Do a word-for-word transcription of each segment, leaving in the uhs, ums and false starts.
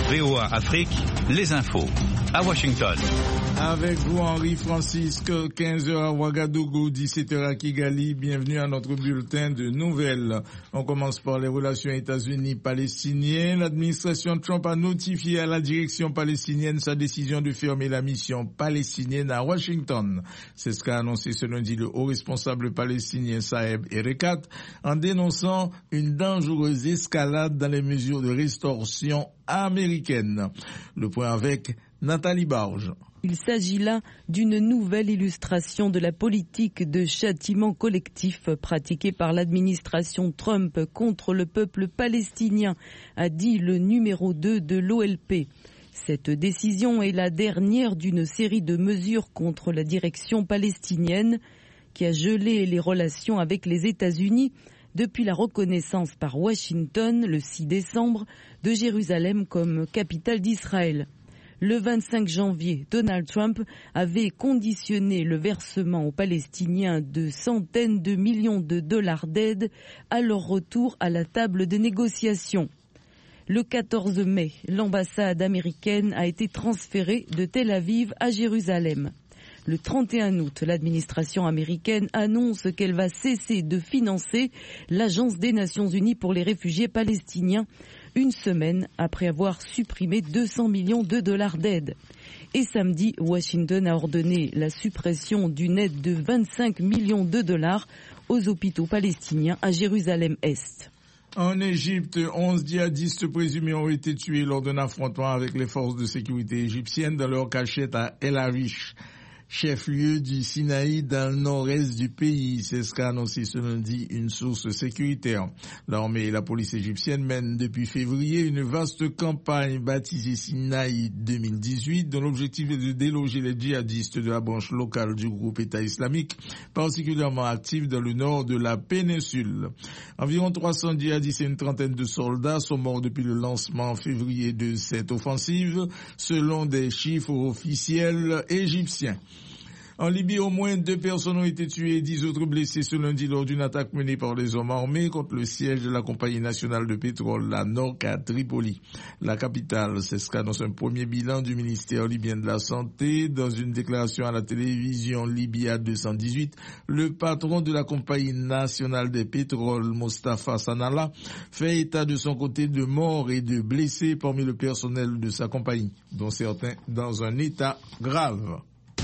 V O A Afrique, les infos. À Washington. Avec vous, Henri-Francisque, quinze heures à Ouagadougou, dix-sept heures à Kigali. Bienvenue à notre bulletin de nouvelles. On commence par les relations États-Unis-Palestiniennes. L'administration Trump a notifié à la direction palestinienne sa décision de fermer la mission palestinienne à Washington. C'est ce qu'a annoncé ce lundi le haut responsable palestinien Saeb Erekat en dénonçant une dangereuse escalade dans les mesures de restauration américaines. Le point avec Nathalie Barge. Il s'agit là d'une nouvelle illustration de la politique de châtiment collectif pratiquée par l'administration Trump contre le peuple palestinien, a dit le numéro deux de l'O L P. Cette décision est la dernière d'une série de mesures contre la direction palestinienne qui a gelé les relations avec les États-Unis depuis la reconnaissance par Washington le six décembre de Jérusalem comme capitale d'Israël. Le vingt-cinq janvier, Donald Trump avait conditionné le versement aux Palestiniens de centaines de millions de dollars d'aide à leur retour à la table de négociation. Le quatorze mai, l'ambassade américaine a été transférée de Tel Aviv à Jérusalem. Le trente et un août, l'administration américaine annonce qu'elle va cesser de financer l'Agence des Nations Unies pour les réfugiés palestiniens, une semaine après avoir supprimé deux cents millions de dollars d'aide. Et samedi, Washington a ordonné la suppression d'une aide de vingt-cinq millions de dollars aux hôpitaux palestiniens à Jérusalem-Est. En Égypte, onze djihadistes présumés ont été tués lors d'un affrontement avec les forces de sécurité égyptiennes dans leur cachette à El Arish, chef-lieu du Sinaï dans le nord-est du pays. C'est ce qu'a annoncé ce lundi une source sécuritaire. L'armée et la police égyptienne mènent depuis février une vaste campagne baptisée Sinaï deux mille dix-huit dont l'objectif est de déloger les djihadistes de la branche locale du groupe État islamique, particulièrement actifs dans le nord de la péninsule. Environ trois cents djihadistes et une trentaine de soldats sont morts depuis le lancement en février de cette offensive, selon des chiffres officiels égyptiens. En Libye, au moins deux personnes ont été tuées et dix autres blessées ce lundi lors d'une attaque menée par les hommes armés contre le siège de la compagnie nationale de pétrole, la N O C, à Tripoli. La capitale, c'est ce qu'annonce un premier bilan du ministère libyen de la Santé. Dans une déclaration à la télévision Libya deux cent dix-huit, le patron de la compagnie nationale des pétroles, Mostafa Sanala, fait état de son côté de morts et de blessés parmi le personnel de sa compagnie, dont certains dans un état grave.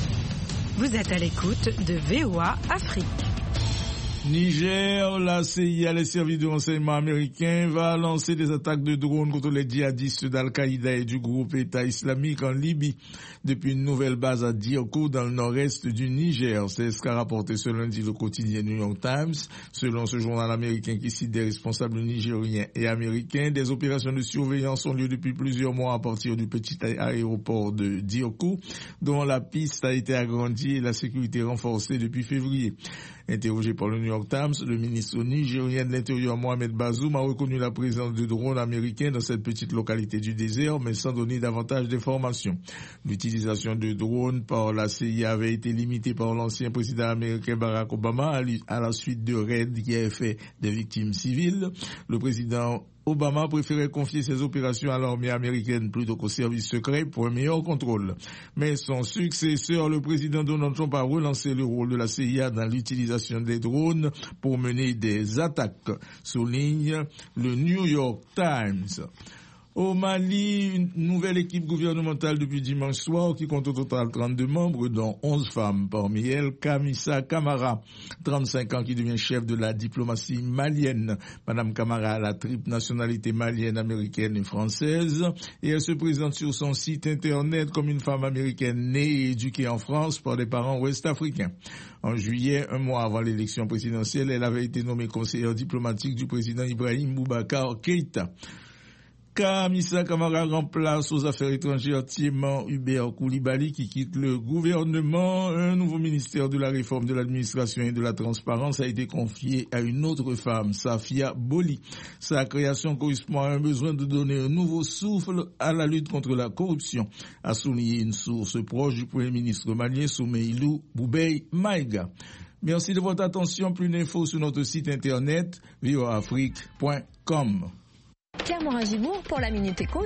Vous êtes à l'écoute de V O A Afrique. Niger, la C I A, les services de renseignement américains, va lancer des attaques de drones contre les djihadistes d'Al-Qaïda et du groupe État islamique en Libye, depuis une nouvelle base à Diokou dans le nord-est du Niger. C'est ce qu'a rapporté ce lundi le quotidien New York Times. Selon ce journal américain qui cite des responsables nigériens et américains, des opérations de surveillance ont lieu depuis plusieurs mois à partir du petit aéroport de Diokou, dont la piste a été agrandie et la sécurité renforcée depuis février. Interrogé par le New York Times, le ministre nigérien de l'Intérieur Mohamed Bazoum a reconnu la présence de drones américains dans cette petite localité du désert, mais sans donner davantage d'informations. L'utilisation de drones par la C I A avait été limitée par l'ancien président américain Barack Obama à la suite de raids qui avaient fait des victimes civiles. Le président Obama préférait confier ses opérations à l'armée américaine plutôt qu'au service secret pour un meilleur contrôle. Mais son successeur, le président Donald Trump, a relancé le rôle de la C I A dans l'utilisation des drones pour mener des attaques, souligne le New York Times. Au Mali, une nouvelle équipe gouvernementale depuis dimanche soir qui compte au total trente-deux membres, dont onze femmes. Parmi elles, Kamisa Camara, trente-cinq ans, qui devient chef de la diplomatie malienne. Madame Camara a la triple nationalité malienne, américaine et française, et elle se présente sur son site internet comme une femme américaine née et éduquée en France par des parents ouest-africains. En juillet, un mois avant l'élection présidentielle, elle avait été nommée conseillère diplomatique du président Ibrahim Boubacar Keïta. Kamisa Camara remplace aux affaires étrangères Thiéman Hubert Koulibaly qui quitte le gouvernement. Un nouveau ministère de la réforme de l'administration et de la transparence a été confié à une autre femme, Safia Boli. Sa création correspond à un besoin de donner un nouveau souffle à la lutte contre la corruption, a souligné une source proche du Premier ministre malien Soumeilou Boubei Maïga. Merci de votre attention. Plus d'infos sur notre site internet v o a afrique point com. Claire Morin-Gibourg pour la Minute Éco